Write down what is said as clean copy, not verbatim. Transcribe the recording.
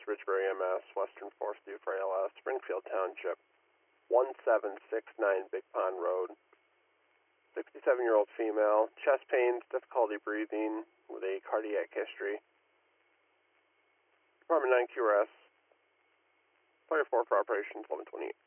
Ridgebury, MS, Western 4th due for ALS, Springfield Township, 1769 Big Pond Road. 67-year-old female, chest pains, difficulty breathing with a cardiac history. Department 9 QRS, fire 4 for operations 1128.